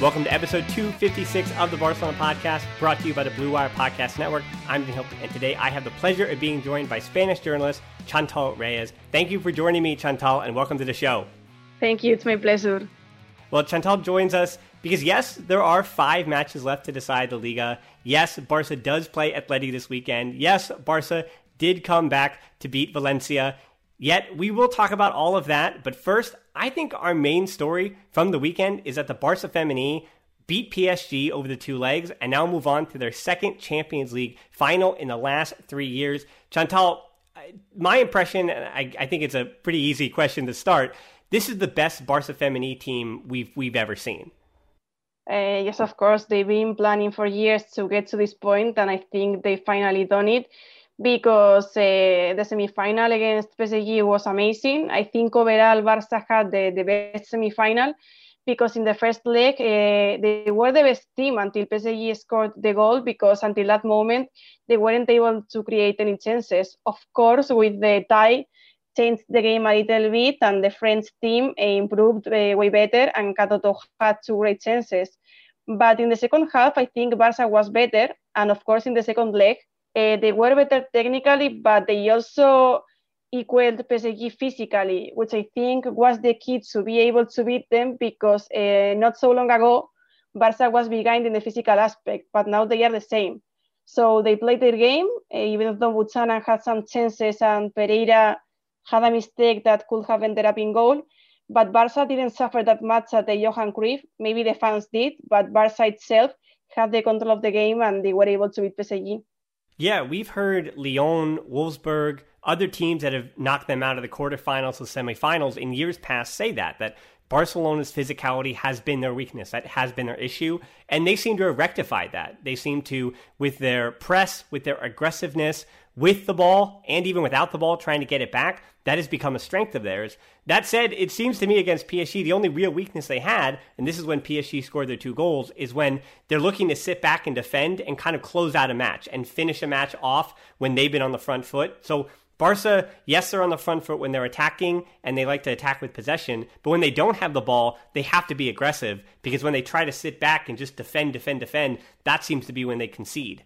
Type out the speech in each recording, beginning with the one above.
Welcome to episode 256 of the Barcelona Podcast, brought to you by the Blue Wire Podcast Network. I'm Dean Hilton, and today I have the pleasure of being joined by Spanish journalist Chantal Reyes. Thank you for joining me, Chantal, and welcome to the show. Thank you. It's my pleasure. Well, Chantal joins us because, yes, there are 5 matches left to decide the Liga. Yes, Barca does play Atleti this weekend. Yes, Barca did come back to beat Valencia. Yet, we will talk about all of that. But first, I think our main story from the weekend is that the Barca Femení beat PSG over the 2 legs and now move on to their second Champions League final in the last 3 years. Chantal, my impression, and I think it's a pretty easy question to start, this is the best Barca Femení team we've ever seen. Yes, of course. They've been planning for years to get to this point, and I think they finally done it. Because the semi-final against PSG was amazing. I think overall Barca had the best semi-final because in the first leg, they were the best team until PSG scored the goal, because until that moment, they weren't able to create any chances. Of course, with the tie, changed the game a little bit, and the French team improved way better, and Katoto had 2 great chances. But in the second half, I think Barca was better, and of course, in the second leg, they were better technically, but they also equaled PSG physically, which I think was the key to be able to beat them, because not so long ago, Barca was behind in the physical aspect, but now they are the same. So they played their game, even though Buchanan had some chances and Pereira had a mistake that could have ended up in goal. But Barca didn't suffer that much at the Johan Cruyff. Maybe the fans did, but Barca itself had the control of the game and they were able to beat PSG. Yeah, we've heard Lyon, Wolfsburg, other teams that have knocked them out of the quarterfinals or semifinals in years past say that Barcelona's physicality has been their weakness, that has been their issue, and they seem to have rectified that. They seem to, with their press, with their aggressiveness, with the ball, and even without the ball, trying to get it back, that has become a strength of theirs. That said, it seems to me against PSG, the only real weakness they had, and this is when PSG scored their 2 goals, is when they're looking to sit back and defend and kind of close out a match and finish a match off when they've been on the front foot. So Barca, yes, they're on the front foot when they're attacking, and they like to attack with possession, but when they don't have the ball, they have to be aggressive, because when they try to sit back and just defend, that seems to be when they concede.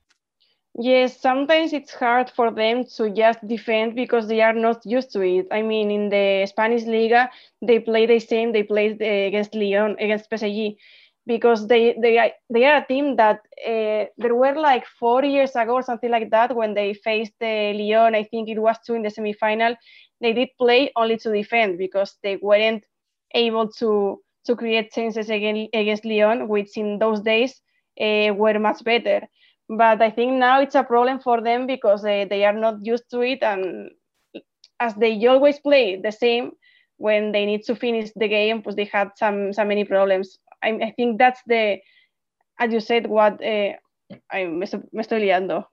Yes, sometimes it's hard for them to just defend because they are not used to it. I mean, in the Spanish Liga, they play the same. They played against Lyon, against PSG, because they are a team that there were like 4 years ago or something like that when they faced Lyon. I think it was 2 in the semi-final. They did play only to defend because they weren't able to create chances against Lyon, which in those days were much better. But I think now it's a problem for them because they are not used to it, and as they always play the same, when they need to finish the game, pues they had so many problems. I think that's as you said, what me estoy liando.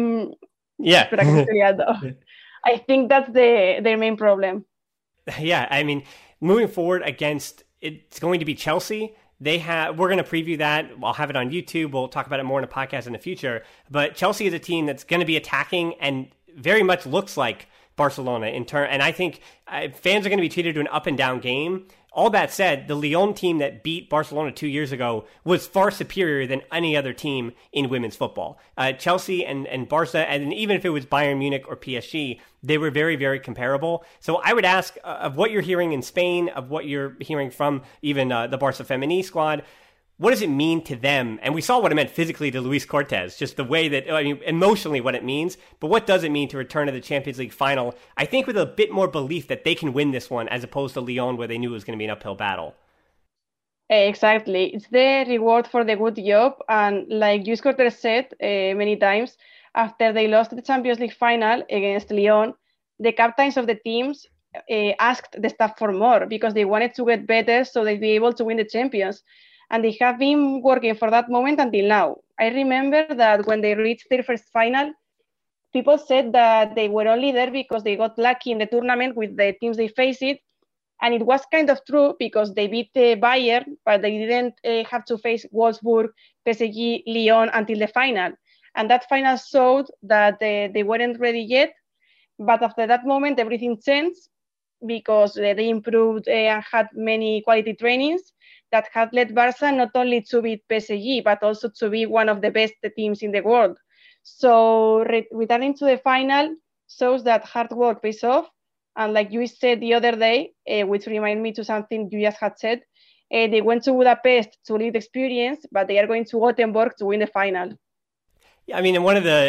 Espera que me estoy liando. I think that's their main problem. Yeah, I mean, moving forward it's going to be Chelsea. We're going to preview that. I'll have it on YouTube. We'll talk about it more in a podcast in the future. But Chelsea is a team that's going to be attacking and very much looks like Barcelona and I think fans are going to be treated to an up and down game. All that said, the Lyon team that beat Barcelona 2 years ago was far superior than any other team in women's football. Chelsea and Barca, and even if it was Bayern Munich or PSG, they were very, very comparable. So I would ask, of what you're hearing in Spain, of what you're hearing from even the Barca Femení squad, what does it mean to them? And we saw what it meant physically to Luis Cortez, just the way that, emotionally what it means. But what does it mean to return to the Champions League final? I think with a bit more belief that they can win this one as opposed to Lyon, where they knew it was going to be an uphill battle. Exactly. It's the reward for the good job. And like Luis Cortez said many times, after they lost the Champions League final against Lyon, the captains of the teams asked the staff for more because they wanted to get better so they'd be able to win the Champions. And they have been working for that moment until now. I remember that when they reached their first final, people said that they were only there because they got lucky in the tournament with the teams they faced. And it was kind of true because they beat Bayern, but they didn't have to face Wolfsburg, PSG, Lyon until the final. And that final showed that they weren't ready yet. But after that moment, everything changed because they improved and had many quality trainings. that had led Barca not only to beat PSG, but also to be one of the best teams in the world. So returning to the final shows that hard work pays off. And like you said the other day, which reminded me to something you just had said, they went to Budapest to live the experience, but they are going to Gothenburg to win the final. I mean,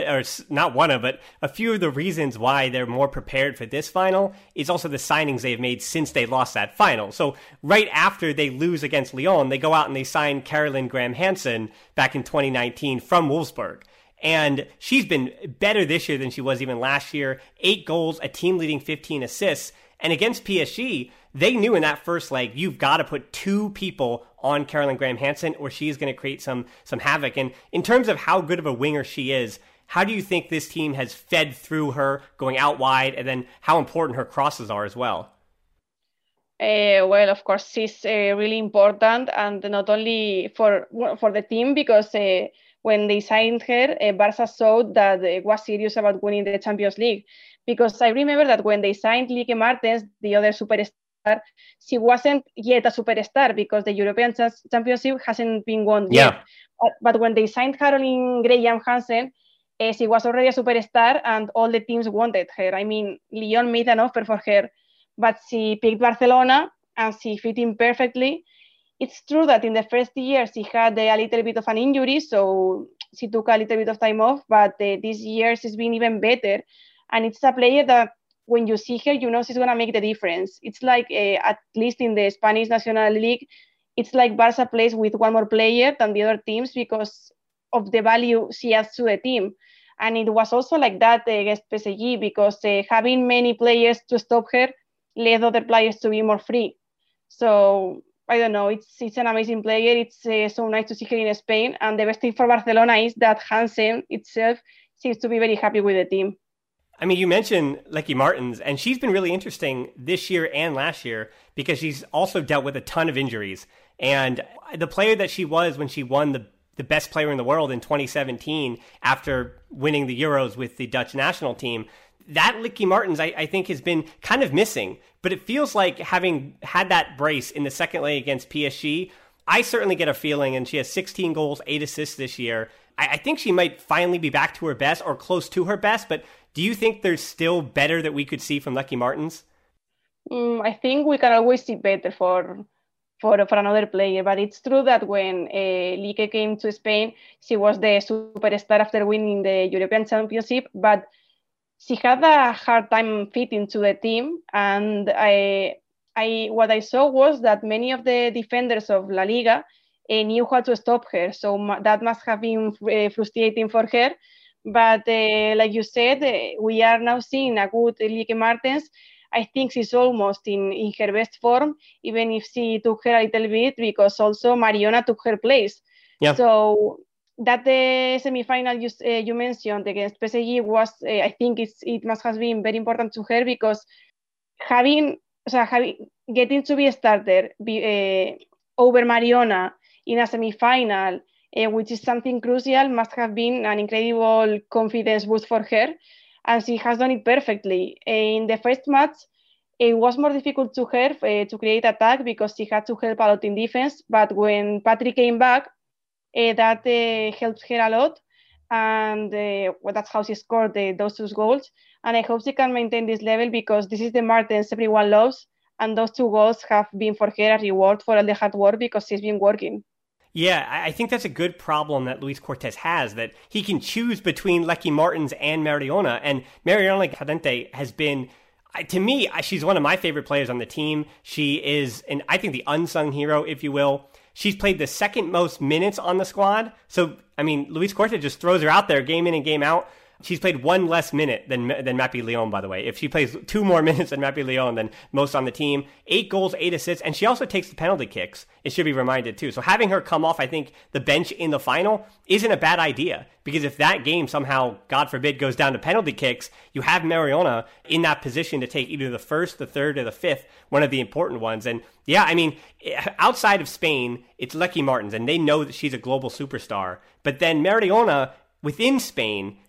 but a few of the reasons why they're more prepared for this final is also the signings they've made since they lost that final. So right after they lose against Lyon, they go out and they sign Caroline Graham Hansen back in 2019 from Wolfsburg. And she's been better this year than she was even last year. 8 goals, a team-leading 15 assists. And against PSG, they knew in that first leg, you've got to put 2 people on Caroline Graham Hansen or she's going to create some havoc. And in terms of how good of a winger she is, how do you think this team has fed through her going out wide, and then how important her crosses are as well? Well, of course, she's really important, and not only for the team, because when they signed her, Barca showed that it was serious about winning the Champions League. Because I remember that when they signed Lieke Martens, the other superstar, she wasn't yet a superstar because the European Championship hasn't been won yet. But when they signed Caroline Graham Hansen, she was already a superstar and all the teams wanted her. I mean, Lyon made an offer for her, but she picked Barcelona and she fit in perfectly. It's true that in the first year she had a little bit of an injury, so she took a little bit of time off, but this year she's been even better. And it's a player that when you see her, you know she's going to make the difference. It's like, at least in the Spanish National League, it's like Barca plays with one more player than the other teams because of the value she adds to the team. And it was also like that against PSG because having many players to stop her led other players to be more free. So I don't know, it's an amazing player. It's so nice to see her in Spain. And the best thing for Barcelona is that Hansen itself seems to be very happy with the team. I mean, you mentioned Lieke Martens, and she's been really interesting this year and last year because she's also dealt with a ton of injuries. And the player that she was when she won the best player in the world in 2017 after winning the Euros with the Dutch national team, that Lieke Martens, I think, has been kind of missing. But it feels like having had that brace in the second leg against PSG, I certainly get a feeling, and she has 16 goals, 8 assists this year. I think she might finally be back to her best or close to her best, but do you think there's still better that we could see from Lieke Martens? I think we can always see better for another player, but it's true that when Lieke came to Spain, she was the superstar after winning the European Championship, but she had a hard time fitting to the team, and what I saw was that many of the defenders of La Liga knew how to stop her, so that must have been frustrating for her. But like you said, we are now seeing a good Lieke Martens. I think she's almost in her best form, even if she took her a little bit, because also Mariona took her place. Yeah. So that the semi-final you mentioned against PSG was, I think it must have been very important to her because getting to be a starter over Mariona in a semi-final, which is something crucial, must have been an incredible confidence boost for her. And she has done it perfectly. In the first match, it was more difficult to her to create attack because she had to help a lot in defense. But when Patrick came back, that helped her a lot. And that's how she scored those 2 goals. And I hope she can maintain this level because this is the Martens everyone loves. And those 2 goals have been for her a reward for all the hard work because she's been working. Yeah, I think that's a good problem that Luis Cortés has, that he can choose between Lieke Martens and Mariona. And Mariona Cadente has been, to me, she's one of my favorite players on the team. She is, I think, the unsung hero, if you will. She's played the second most minutes on the squad. So, I mean, Luis Cortés just throws her out there game in and game out. She's played 1 less minute than Mappy Lyon, by the way. If she plays 2 more minutes than Mappy Lyon than most on the team, 8 goals, 8 assists, and she also takes the penalty kicks. It should be reminded too. So having her come off, I think, the bench in the final isn't a bad idea because if that game somehow, God forbid, goes down to penalty kicks, you have Mariona in that position to take either the first, the third, or the fifth, one of the important ones. And yeah, I mean, outside of Spain, it's Lieke Martens, and they know that she's a global superstar. But then Mariona within Spain,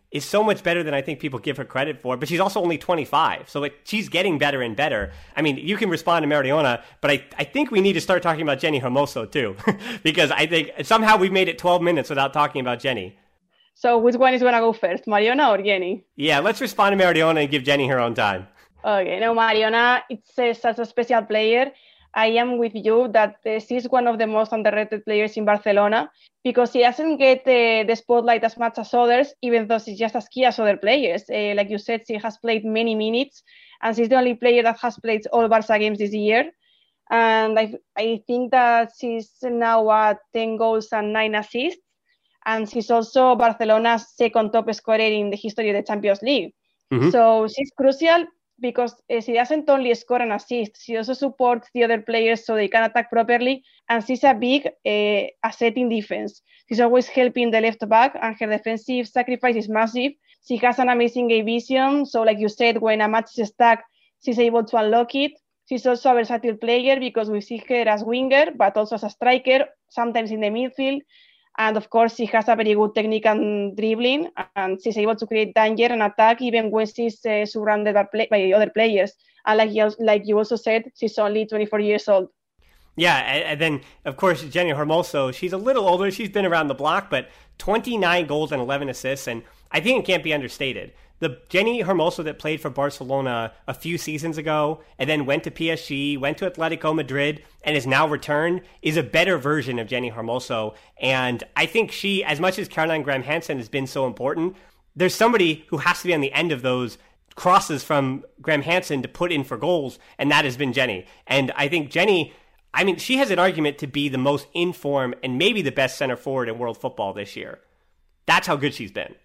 is so much better than I think people give her credit for. But she's also only 25. So she's getting better and better. I mean, you can respond to Mariona, but I think we need to start talking about Jenny Hermoso too. Because I think somehow we've made it 12 minutes without talking about Jenny. So which one is going to go first, Mariona or Jenny? Yeah, let's respond to Mariona and give Jenny her own time. Okay, no, Mariona, it's such a special player. I am with you that she's one of the most underrated players in Barcelona because she doesn't get the spotlight as much as others, even though she's just as key as other players. Like you said, she has played many minutes, and she's the only player that has played all Barca games this year. And I think that she's now at 10 goals and 9 assists, and she's also Barcelona's second top scorer in the history of the Champions League. Mm-hmm. So she's crucial because she doesn't only score and assist, she also supports the other players so they can attack properly, and she's a big asset in defense. She's always helping the left back, and her defensive sacrifice is massive. She has an amazing game vision, so like you said, when a match is stuck, she's able to unlock it. She's also a versatile player because we see her as winger, but also as a striker, sometimes in the midfield. And of course, she has a very good technique and dribbling, and she's able to create danger and attack even when she's surrounded by other players. And like you also said, she's only 24 years old. Yeah, and then, of course, Jenny Hermoso, she's a little older. She's been around the block, but 29 goals and 11 assists, and I think it can't be understated. The Jenny Hermoso that played for Barcelona a few seasons ago and then went to PSG, went to Atletico Madrid, and is now returned is a better version of Jenny Hermoso. And I think she, as much as Caroline Graham Hansen has been so important, there's somebody who has to be on the end of those crosses from Graham Hansen to put in for goals, and that has been Jenny. And I think Jenny, I mean, she has an argument to be the most in form and maybe the best center forward in world football this year. That's how good she's been.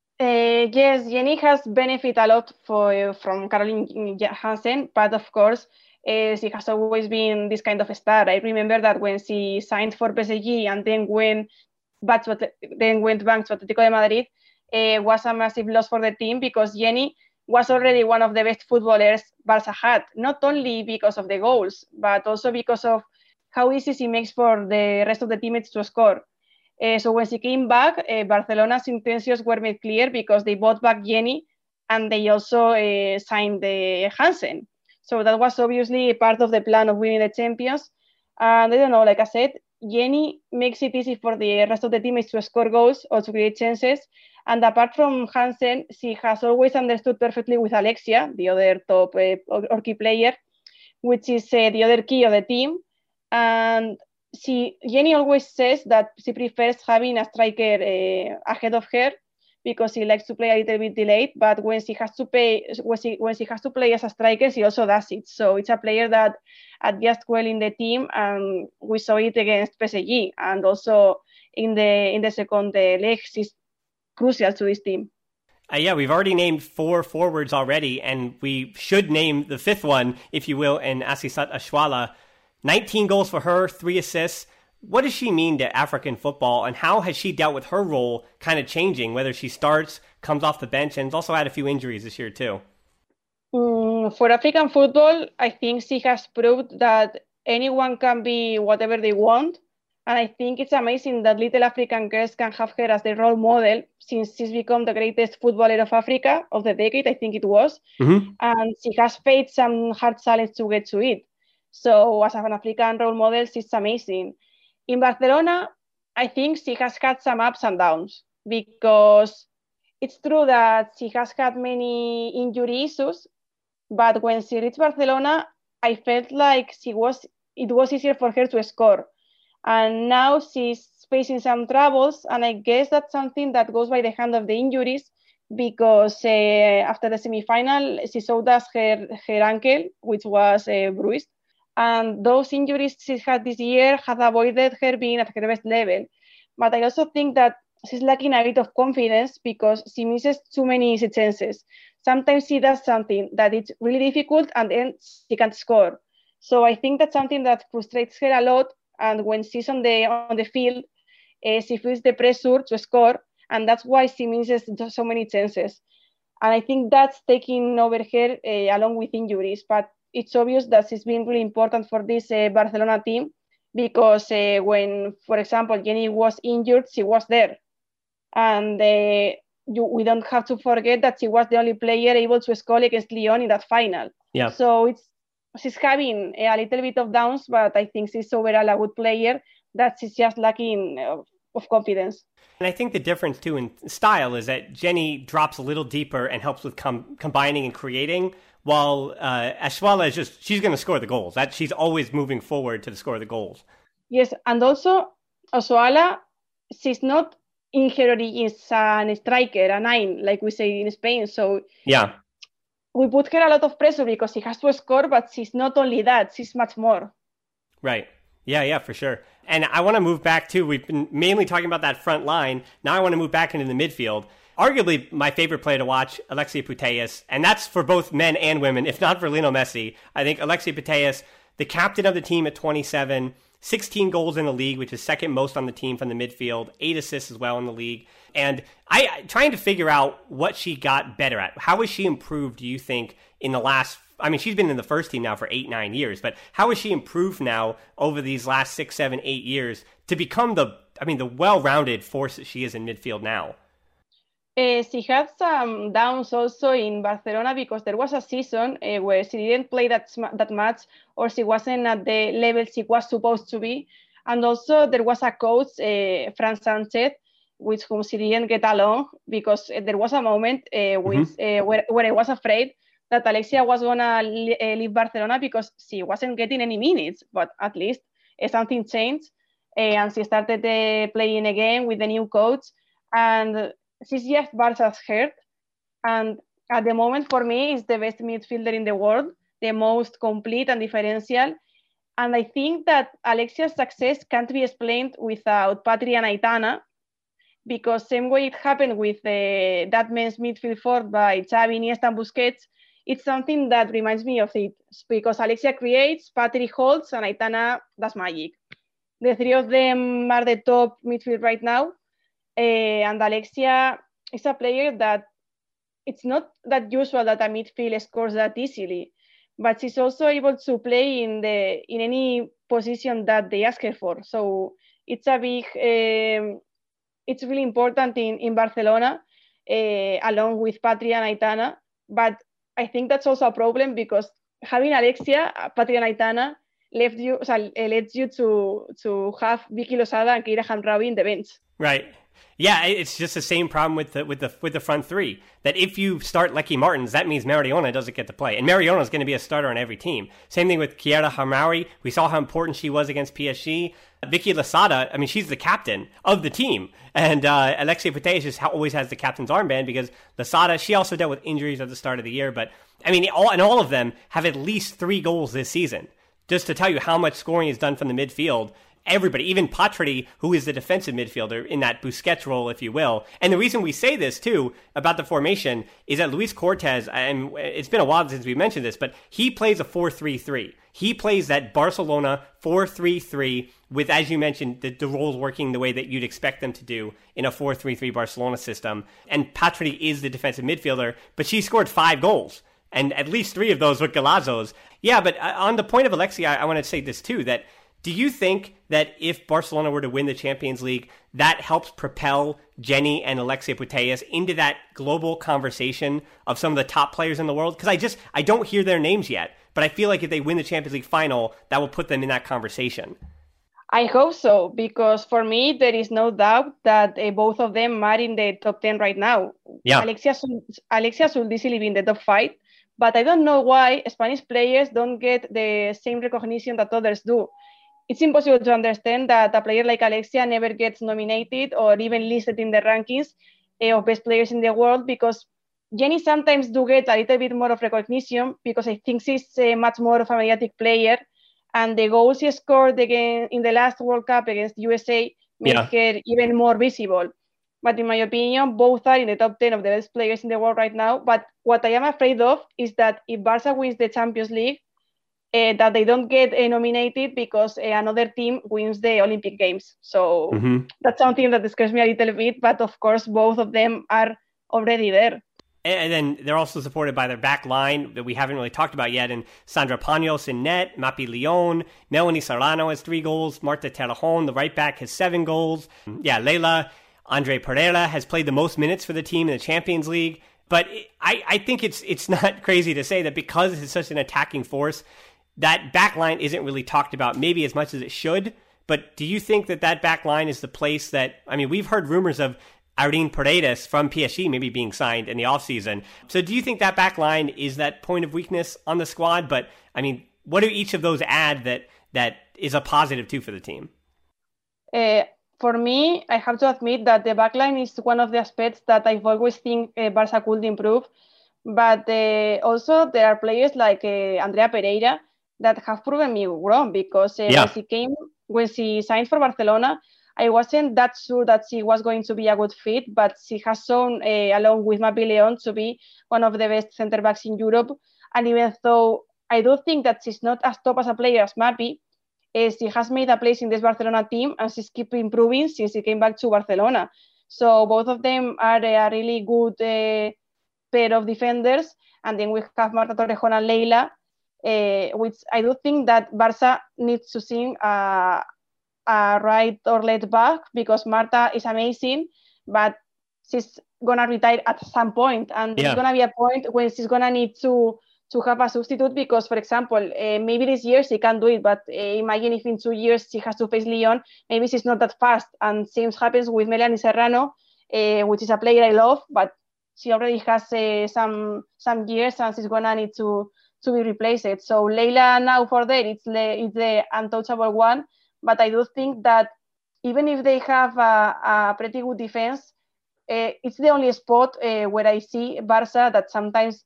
Yes, Jenny has benefited a lot from Caroline Hansen, but of course, she has always been this kind of star. I remember that when she signed for PSG and then went back to Atletico de Madrid, was a massive loss for the team because Jenny was already one of the best footballers Barca had, not only because of the goals, but also because of how easy she makes for the rest of the teammates to score. So when she came back, Barcelona's intentions were made clear because they bought back Jenny and they also signed Hansen. So that was obviously part of the plan of winning the Champions. And I don't know, like I said, Jenny makes it easy for the rest of the teammates to score goals or to create chances. And apart from Hansen, she has always understood perfectly with Alexia, the other top or key player, which is the other key of the team. And Jenny always says that she prefers having a striker ahead of her because she likes to play a little bit delayed. But when she has to play as a striker, she also does it. So it's a player that adjusts well in the team, and we saw it against PSG, and also in the second leg, she's crucial to this team. Yeah, we've already named 4 forwards already, and we should name the 5th one, if you will, in Asisat Oshoala. 19 goals for her, 3 assists. What does she mean to African football, and how has she dealt with her role kind of changing, whether she starts, comes off the bench, and has also had a few injuries this year too? For African football, I think she has proved that anyone can be whatever they want. And I think it's amazing that little African girls can have her as their role model since she's become the greatest footballer of Africa of the decade, I think it was. Mm-hmm. And she has faced some hard challenge to get to it. So as an African role model, she's amazing. In Barcelona, I think she has had some ups and downs because it's true that she has had many injury issues, but when she reached Barcelona, I felt like it was easier for her to score. And now she's facing some troubles, and I guess that's something that goes by the hand of the injuries because after the semi-final, she showed us her ankle, which was bruised. And those injuries she had this year had avoided her being at her best level. But I also think that she's lacking a bit of confidence because she misses too many easy chances. Sometimes she does something that it's really difficult and then she can't score. So I think that's something that frustrates her a lot. And when she's on the field, she feels the pressure to score, and that's why she misses so many chances. And I think that's taking over her along with injuries. But it's obvious that she's been really important for this Barcelona team because when, for example, Jenny was injured, she was there. And we don't have to forget that she was the only player able to score against Lyon in that final. Yeah. So she's having a little bit of downs, but I think she's overall a good player, that she's just lacking of confidence. And I think the difference too in style is that Jenny drops a little deeper and helps with combining and creating, while Oshoala is she's going to score the goals. That she's always moving forward to score the goals. Yes, and also Oshoala, she's not in her origins a striker, a 9, like we say in Spain. So yeah, we put her a lot of pressure because she has to score, but she's not only that, she's much more. Right. Yeah, for sure. And I want to move back to, we've been mainly talking about that front line. Now I want to move back into the midfield. Arguably my favorite player to watch, Alexia Putellas, and that's for both men and women, if not for Lionel Messi. I think Alexia Putellas, the captain of the team at 27, 16 goals in the league, which is second most on the team from the midfield, 8 assists as well in the league. And I trying to figure out what she got better at. How has she improved, do you think, in the last, I mean, she's been in the first team now for 8-9 years, but how has she improved now over these last 6, 7, 8 years to become the well-rounded force that she is in midfield now? She had some downs also in Barcelona because there was a season where she didn't play that much, or she wasn't at the level she was supposed to be. And also there was a coach, Fran Sanchez, with whom she didn't get along, because there was a moment where I was afraid that Alexia was going to leave Barcelona because she wasn't getting any minutes, but at least something changed, and she started playing again with the new coach, and she's just Barca's heart, and at the moment for me is the best midfielder in the world, the most complete and differential, and I think that Alexia's success can't be explained without Patri and Aitana, because same way it happened with that men's midfield formed by Xavi, Iniesta and Busquets, it's something that reminds me of it, because Alexia creates, Patri holds, and Aitana does magic. The three of them are the top midfield right now, and Alexia is a player that it's not that usual that a midfield scores that easily, but she's also able to play in any position that they ask her for. So it's a big, it's really important in Barcelona, along with Patri and Aitana, but I think that's also a problem because having Alexia, Patri and Aitana lets you to have Vicky Losada and Keira Hamraoui in the bench. Right. Yeah, it's just the same problem with the front three. That if you start Lecky Martins, that means Mariona doesn't get to play, and Mariona is going to be a starter on every team. Same thing with Keira Hamraoui. We saw how important she was against PSG. Vicky Losada, I mean, she's the captain of the team, and Alexia Putellas just always has the captain's armband because Losada, she also dealt with injuries at the start of the year, but I mean, all of them have at least 3 goals this season. Just to tell you how much scoring is done from the midfield. Everybody, even Patri, who is the defensive midfielder in that Busquets role, if you will. And the reason we say this, too, about the formation is that Luis Cortez, and it's been a while since we mentioned this, but he plays a 4-3-3. He plays that Barcelona 4-3-3 with, as you mentioned, the roles working the way that you'd expect them to do in a 4-3-3 Barcelona system. And Patri is the defensive midfielder, but she scored 5 goals. And at least 3 of those with Galazos. Yeah, but on the point of Alexia, I want to say this, too, that do you think that if Barcelona were to win the Champions League, that helps propel Jenny and Alexia Putellas into that global conversation of some of the top players in the world? Because I don't hear their names yet, but I feel like if they win the Champions League final, that will put them in that conversation. I hope so, because for me, there is no doubt that both of them are in the top 10 right now. Yeah. Alexia should easily be in the top 5, but I don't know why Spanish players don't get the same recognition that others do. It's impossible to understand that a player like Alexia never gets nominated or even listed in the rankings of best players in the world, because Jenny sometimes do get a little bit more of recognition because I think she's much more of a mediatic player, and the goals she scored again in the last World Cup against USA make her even more visible. But in my opinion, both are in the top 10 of the best players in the world right now. But what I am afraid of is that if Barca wins the Champions League, that they don't get nominated because another team wins the Olympic Games. So that's something that scares me a little bit. But of course, both of them are already there. And then they're also supported by their back line that we haven't really talked about yet. And Sandra Panos in net, Mapi Leon, Melanie Serrano has 3 goals, Marta Terrajon, the right back, has 7 goals. Yeah, Leila Andre Pereira has played the most minutes for the team in the Champions League. But I think it's not crazy to say that because it's such an attacking force, that back line isn't really talked about maybe as much as it should. But do you think that back line is the place that, I mean, we've heard rumors of Aurine Paredes from PSG maybe being signed in the offseason. So do you think that back line is that point of weakness on the squad? But, I mean, what do each of those add that is a positive too for the team? For me, I have to admit that the backline is one of the aspects that I've always think Barca could improve. But also there are players like Andrea Pereira that have proven me wrong, because when she signed for Barcelona, I wasn't that sure that she was going to be a good fit, but she has shown, along with Mapi León, to be one of the best centre-backs in Europe. And even though I do think that she's not as top as a player as Mapi, she has made a place in this Barcelona team, and she's keep improving since she came back to Barcelona. So both of them are a really good pair of defenders. And then we have Marta Torrejón and Leila, which I do think that Barca needs to sing a right or left back, because Marta is amazing, but she's gonna retire at some point, and there's gonna be a point when she's gonna need to have a substitute, because, for example, maybe this year she can do it, but imagine if in 2 years she has to face Lyon, maybe she's not that fast. And same happens with Melanie Serrano, which is a player I love, but she already has some years, and she's gonna need to be replaced. So Leila now for that, it's the untouchable one. But I do think that even if they have a pretty good defense, it's the only spot where I see Barca that sometimes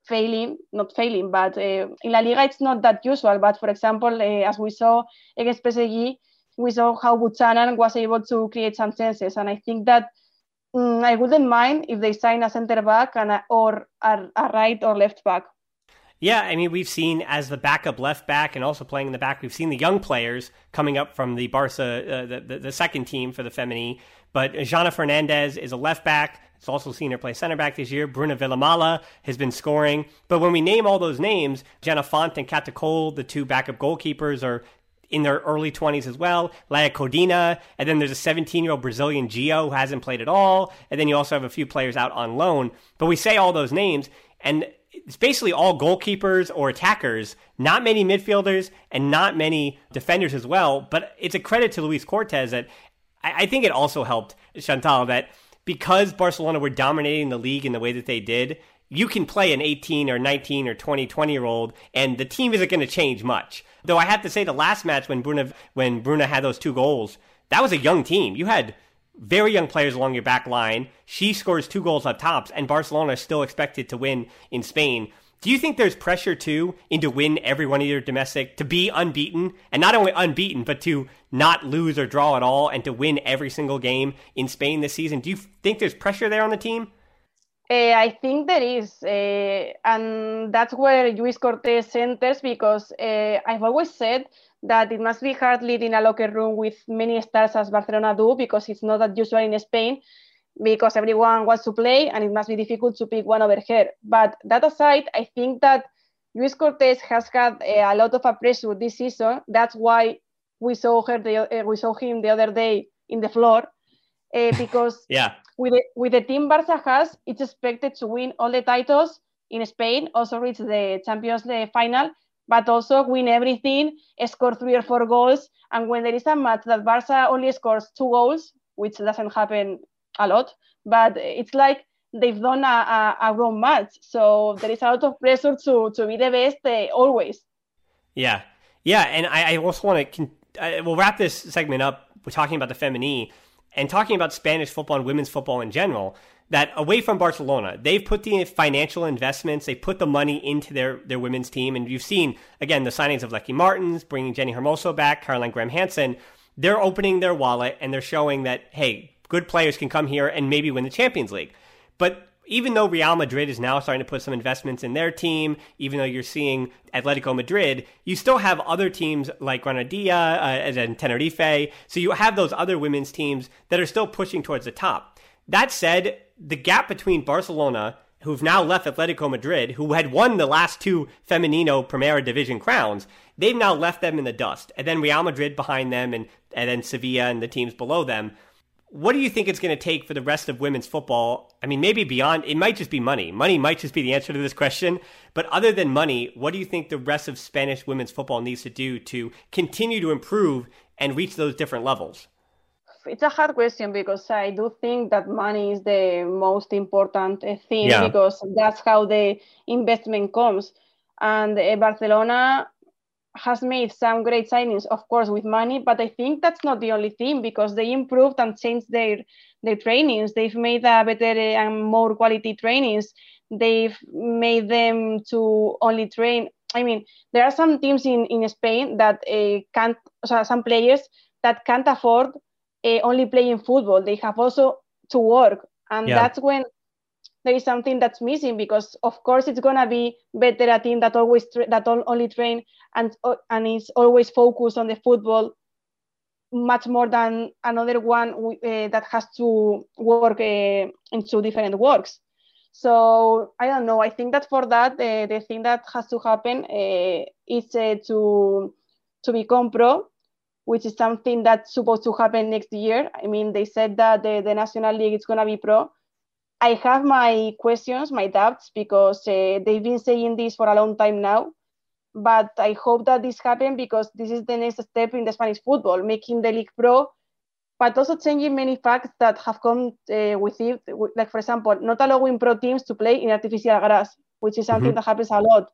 not failing, but in La Liga it's not that usual. But for example, as we saw against PSG, we saw how Buchanan was able to create some chances. And I think that I wouldn't mind if they sign a centre back or a right or left back. Yeah, I mean, we've seen as the backup left back and also playing in the back, we've seen the young players coming up from the Barca, the second team for the Femení. But Jana Fernandez is a left back. It's also seen her play center back this year. Bruna Villamala has been scoring. But when we name all those names, Jenna Font and Cata Cole, the two backup goalkeepers, are in their early 20s as well. Laia Codina, and then there's a 17-year-old Brazilian Gio who hasn't played at all. And then you also have a few players out on loan. But we say all those names, and it's basically all goalkeepers or attackers, not many midfielders and not many defenders as well. But it's a credit to Luis Cortés that I think it also helped, Chantal, that because Barcelona were dominating the league in the way that they did, you can play an 18 or 19 or 20-year-old, and the team isn't going to change much. Though I have to say the last match when Bruna had those 2 goals, that was a young team. You had very young players along your back line. She scores 2 goals up tops, and Barcelona is still expected to win in Spain. Do you think there's pressure, too, to win every one of your domestic, to be unbeaten, and not only unbeaten, but to not lose or draw at all, and to win every single game in Spain this season? Do you think there's pressure there on the team? I think there is, and that's where Luis Cortés enters, because I've always said that it must be hard leading a locker room with many stars as Barcelona do, because it's not that usual in Spain, because everyone wants to play and it must be difficult to pick one over here. But that aside, I think that Luis Cortés has had a lot of pressure this season. That's why we saw him the other day in the floor, because with the team Barca has, it's expected to win all the titles in Spain, also reach the Champions League final, but also win everything, score 3 or 4 goals. And when there is a match that Barca only scores 2 goals, which doesn't happen a lot, but it's like they've done a wrong match. So there is a lot of pressure to be the best always. Yeah, and I also want to, we'll wrap this segment up. We're talking about the Femení and talking about Spanish football and women's football in general, that away from Barcelona, they've put the financial investments, they put the money into their women's team. And you've seen, again, the signings of Lecky Martins, bringing Jenny Hermoso back, Caroline Graham-Hansen. They're opening their wallet and they're showing that, hey, good players can come here and maybe win the Champions League. But even though Real Madrid is now starting to put some investments in their team, even though you're seeing Atletico Madrid, you still have other teams like Granadilla and Tenerife. So you have those other women's teams that are still pushing towards the top. That said, the gap between Barcelona, who've now left Atletico Madrid, who had won the last 2 Femenino Primera Division crowns, they've now left them in the dust. And then Real Madrid behind them and then Sevilla and the teams below them. what do you think it's going to take for the rest of women's football? I mean, maybe beyond, it might just be money. Money might just be the answer to this question. But other than money, what do you think the rest of Spanish women's football needs to do to continue to improve and reach those different levels? It's a hard question because I do think that money is the most important thing because that's how the investment comes. And Barcelona has made some great signings, of course, with money, but I think that's not the only thing because they improved and changed their trainings. They've made a better and more quality trainings. They've made them to only train. I mean, there are some teams in Spain that can't, some players that can't afford only playing football. They have also to work. And that's when there is something that's missing because, of course, it's going to be better a team that only train and is always focused on the football much more than another one that has to work in two different works. So I don't know. I think that for that, the thing that has to happen is to become pro, which is something that's supposed to happen next year. I mean, they said that the National League is going to be pro. I have my questions, my doubts, because they've been saying this for a long time now. But I hope that this happens because this is the next step in the Spanish football, making the league pro, but also changing many facts that have come with it. Like, for example, not allowing pro teams to play in artificial grass, which is something that happens a lot.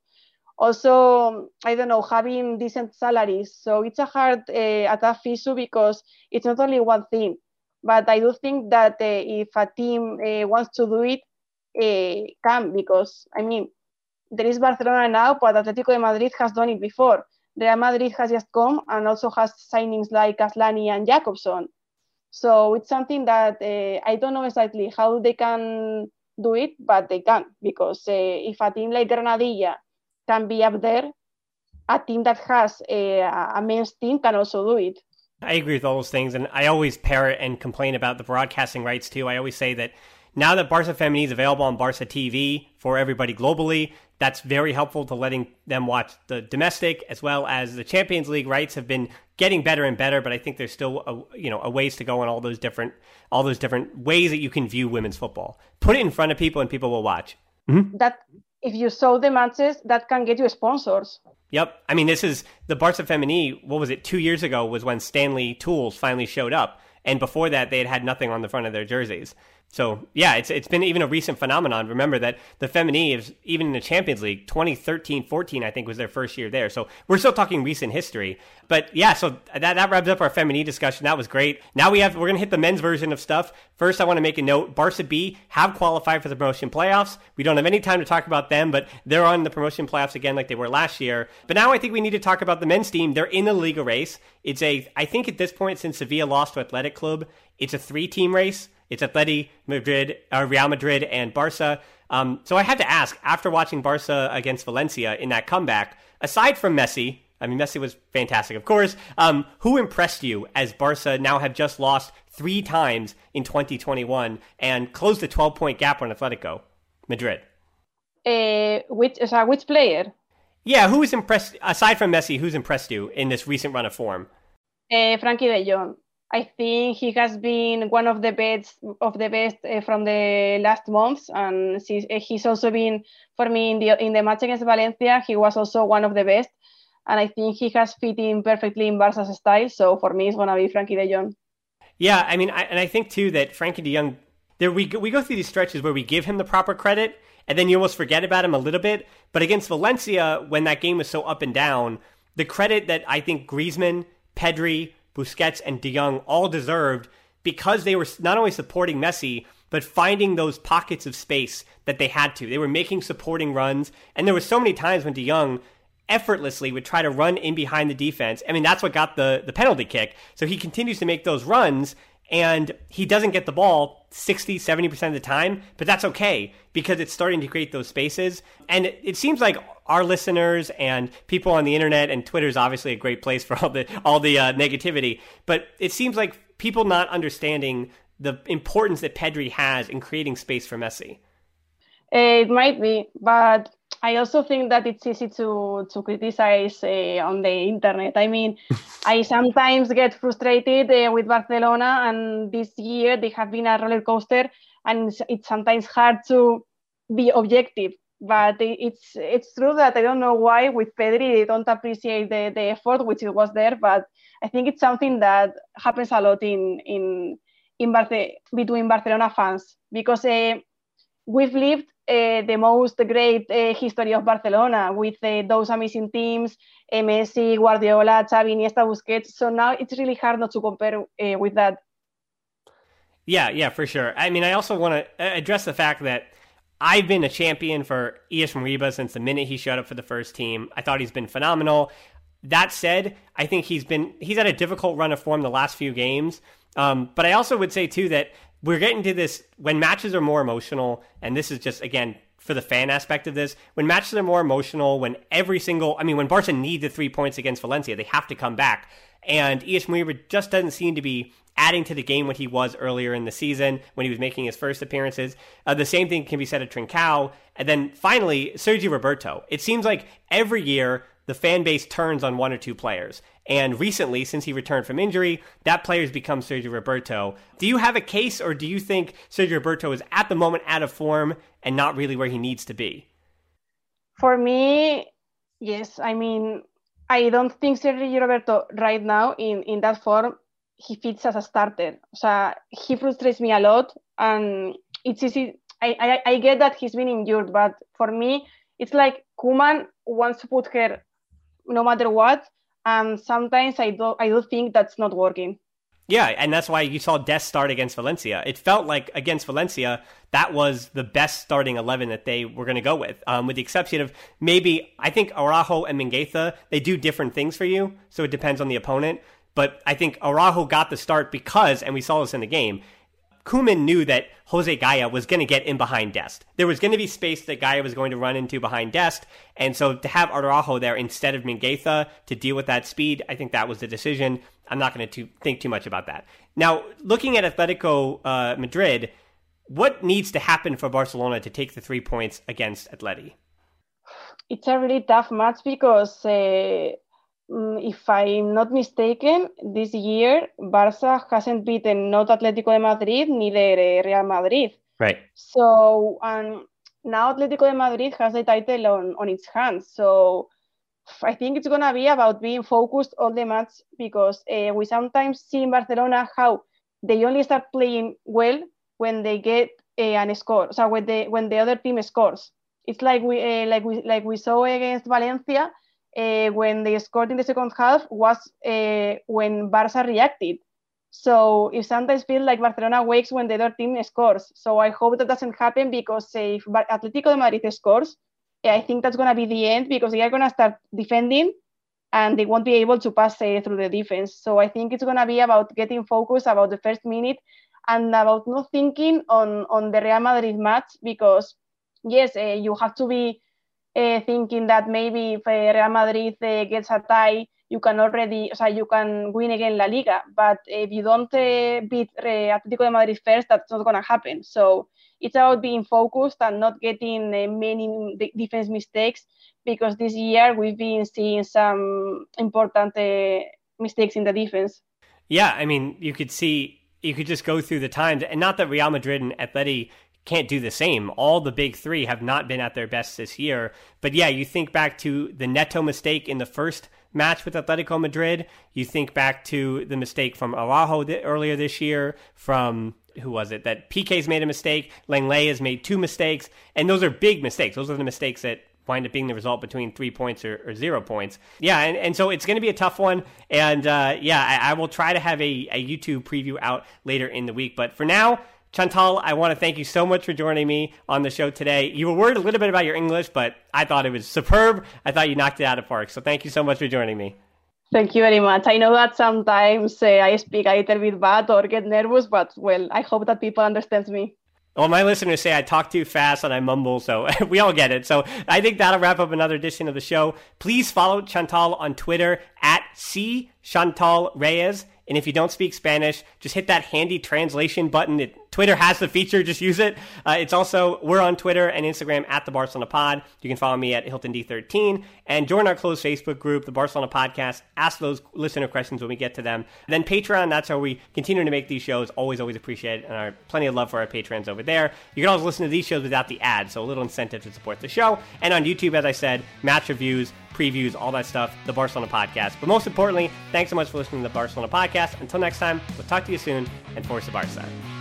Also, I don't know, having decent salaries. So it's a tough issue because it's not only one thing. But I do think that if a team wants to do it, can, because, I mean, there is Barcelona now, but Atletico de Madrid has done it before. Real Madrid has just come and also has signings like Aslani and Jacobson. So it's something that I don't know exactly how they can do it, but they can, because if a team like Granadilla can be up there, a team that has a men's team can also do it. I agree with all those things, and I always parrot and complain about the broadcasting rights too. I always say that now that Barca Femenil is available on Barca TV for everybody globally, that's very helpful to letting them watch the domestic as well as the Champions League rights have been getting better and better. But I think there's still a ways to go in all those different ways that you can view women's football. Put it in front of people and people will watch. Mm-hmm. That if you saw the matches, that can get you sponsors. Yep. I mean, this is the Barca Femenil, what was it, 2 years ago was when Stanley Tools finally showed up. And before that, they had nothing on the front of their jerseys. So, yeah, it's been even a recent phenomenon. Remember that the Femenil is even in the Champions League, 2013-14, I think, was their first year there. So we're still talking recent history. But, yeah, so that wraps up our Femenil discussion. That was great. Now we're going to hit the men's version of stuff. First, I want to make a note. Barca B have qualified for the promotion playoffs. We don't have any time to talk about them, but they're on the promotion playoffs again like they were last year. But now I think we need to talk about the men's team. They're in the Liga race. I think at this point, since Sevilla lost to Athletic Club, it's a 3-team race. It's Real Madrid, and Barca. So I had to ask, after watching Barca against Valencia in that comeback, aside from Messi, I mean, Messi was fantastic, of course, who impressed you as Barca now have just lost 3 times in 2021 and closed a 12-point gap on Atletico Madrid? Which player? Yeah, who is impressed, aside from Messi, who's impressed you in this recent run of form? Frankie de Jong. I think he has been one of the best from the last months, and he's also been, for me, in the match against Valencia, he was also one of the best, and I think he has fit in perfectly in Barca's style. So for me, it's gonna be Frankie de Jong. Yeah, I mean, I think too that Frankie de Jong, we go through these stretches where we give him the proper credit, and then you almost forget about him a little bit. But against Valencia, when that game was so up and down, the credit that I think Griezmann, Pedri, Busquets, and De Jong all deserved, because they were not only supporting Messi, but finding those pockets of space that they had to. They were making supporting runs, and there were so many times when De Jong effortlessly would try to run in behind the defense. I mean, that's what got the penalty kick. So he continues to make those runs, and he doesn't get the ball 60, 70% of the time, but that's okay because it's starting to create those spaces. And it seems like our listeners and people on the internet, and Twitter is obviously a great place for all the negativity, but it seems like people not understanding the importance that Pedri has in creating space for Messi. It might be, but I also think that it's easy to criticize on the internet. I mean, I sometimes get frustrated with Barcelona, and this year they have been a roller coaster, and it's sometimes hard to be objective. But it's true that I don't know why with Pedri they don't appreciate the effort which it was there. But I think it's something that happens a lot in between Barcelona fans, because we've lived the most great history of Barcelona with those amazing teams, Messi, Guardiola, Xavi, Iniesta, Busquets. So now it's really hard not to compare with that. Yeah, for sure. I mean, I also want to address the fact that I've been a champion for Illich Moriba since the minute he showed up for the first team. I thought he's been phenomenal. That said, I think he's had a difficult run of form the last few games. But I also would say, too, that we're getting to this when matches are more emotional, and this is just, again, for the fan aspect of this, when matches are more emotional, when when Barca need the 3 points against Valencia, they have to come back. And Illich Moriba just doesn't seem to be adding to the game what he was earlier in the season when he was making his first appearances. The same thing can be said of Trincao. And then finally, Sergi Roberto. It seems like every year the fan base turns on one or two players. And recently, since he returned from injury, that player has become Sergi Roberto. Do you have a case, or do you think Sergi Roberto is at the moment out of form and not really where he needs to be? For me, yes. I mean, I don't think Sergi Roberto right now in that form, he fits as a starter. So he frustrates me a lot, and it's easy. I get that he's been injured, but for me, it's like Koeman wants to put her no matter what, and sometimes I do think that's not working. Yeah, and that's why you saw Dest start against Valencia. It felt like against Valencia, that was the best starting 11 that they were going to go with the exception of maybe, I think Araujo and Mingueza, they do different things for you, so it depends on the opponent. But I think Araujo got the start because, and we saw this in the game, Koeman knew that Jose Gaya was going to get in behind Dest. There was going to be space that Gaya was going to run into behind Dest, and so to have Araujo there instead of Mingueza to deal with that speed, I think that was the decision. I'm not going to think too much about that. Now, looking at Atletico Madrid, what needs to happen for Barcelona to take the 3 points against Atleti? It's a really tough match because if I'm not mistaken, this year Barca hasn't beaten not Atletico de Madrid, neither Real Madrid. Right. So now Atletico de Madrid has the title on its hands. So I think it's gonna be about being focused all the match, because we sometimes see in Barcelona how they only start playing well when they get an score. So when the other team scores, it's like we saw against Valencia. When they scored in the second half was when Barca reacted. So it sometimes feels like Barcelona wakes when the other team scores. So I hope that doesn't happen, because if Atletico de Madrid scores, I think that's going to be the end, because they are going to start defending and they won't be able to pass through the defense. So I think it's going to be about getting focused about the first minute and about not thinking on the Real Madrid match, because yes, you have to be thinking that maybe if Real Madrid gets a tie, you can win again La Liga. But if you don't beat Atletico de Madrid first, that's not going to happen. So it's about being focused and not getting many defense mistakes, because this year we've been seeing some important mistakes in the defense. Yeah, I mean, you could just go through the times, and not that Real Madrid and Atleti can't do the same. All the big three have not been at their best this year. But yeah, you think back to the Neto mistake in the first match with Atletico Madrid. You think back to the mistake from Araujo earlier this year, from, who was it? That Piqué's made a mistake. Lenglet has made 2 mistakes. And those are big mistakes. Those are the mistakes that wind up being the result between 3 points or 0 points. Yeah, and so it's going to be a tough one. And I will try to have a YouTube preview out later in the week. But for now, Chantal, I want to thank you so much for joining me on the show today. You were worried a little bit about your English, but I thought it was superb. I thought you knocked it out of the park. So thank you so much for joining me. Thank you very much. I know that sometimes I speak a little bit bad or get nervous, but well, I hope that people understand me. Well, my listeners say I talk too fast and I mumble, so we all get it. So I think that'll wrap up another edition of the show. Please follow Chantal on Twitter at @CChantalReyes. And if you don't speak Spanish, just hit that handy translation button. Twitter Twitter has the feature. Just use it. It's also, we're on Twitter and Instagram at the Barcelona Pod. You can follow me at Hilton D13 and join our closed Facebook group, the Barcelona Podcast. Ask those listener questions when we get to them. Then Patreon, that's how we continue to make these shows. Always appreciate it. And plenty of love for our patrons over there. You can also listen to these shows without the ads, so a little incentive to support the show. And on YouTube, as I said, match reviews, previews, all that stuff, the Barcelona Podcast. But most importantly, thanks so much for listening to the Barcelona Podcast. Until next time, we'll talk to you soon, and force the Barca.